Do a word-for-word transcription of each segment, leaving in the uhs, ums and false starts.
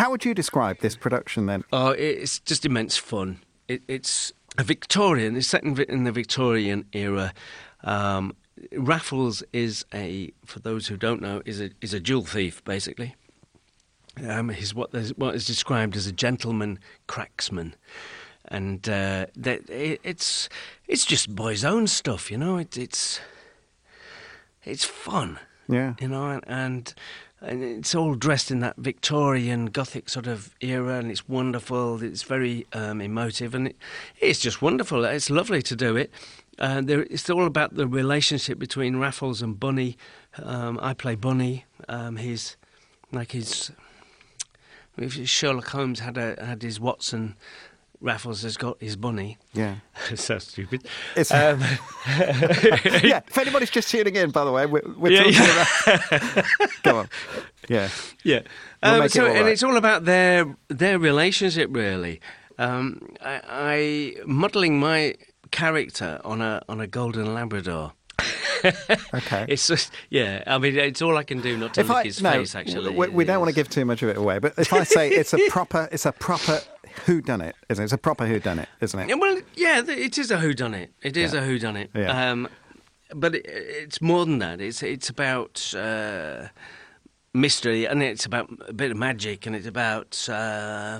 How would you describe this production then? Oh, it's just immense fun. It, it's a Victorian. It's set in, in the Victorian era. Um, Raffles is a, for those who don't know, is a is a jewel thief basically. Um, he's what is what is described as a gentleman cracksman, and uh, that it, it's it's just boys' own stuff, you know. It, it's it's fun, Yeah. you know, and, and and it's all dressed in that Victorian Gothic sort of era, and it's wonderful. It's very um, emotive, and it, it's just wonderful. It's lovely to do it. Uh, there, it's all about the relationship between Raffles and Bunny. Um, I play Bunny. Um, he's like his. If Sherlock Holmes had a had his Watson, Raffles has got his Bunny. Yeah. So stupid. It's, Um, yeah, if anybody's just tuning in, by the way, we're, we're Yeah, talking yeah. about... Go on. Yeah. Yeah, We'll um, make it so all and right. it's all about their their relationship, really. Um, I, I modelling my character on a on a golden Labrador. Okay. It's just yeah. I mean, it's all I can do not to If look I, his no, face. Actually, we, we don't want to It's- give too much of it away, but if I say it's a proper, it's a proper whodunit, isn't it? It's a proper whodunit, isn't it? Yeah, well, yeah, th- it is a whodunit. It is Yeah. a whodunit. Yeah. Um, but it, it's more than that. It's it's about uh, mystery, and it's about a bit of magic, and it's about uh,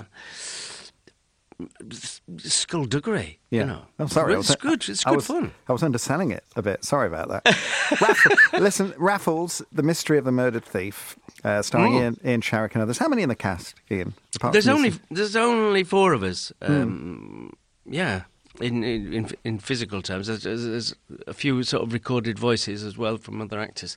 s- skullduggery. Yeah. You know. I'm sorry. I It's was- good. It's I good was, fun. I was underselling it a bit. Sorry about that. Raffles, listen, Raffles, The Mystery of the Murdered Thief, uh, starring Oh. Ian, Ian Sharrock and others. How many in the cast, Ian? Apart There's from only yourself? there's only four of us. Hmm. Um, Yeah. In, in in in physical terms, there's, there's there's a few sort of recorded voices as well from other actors.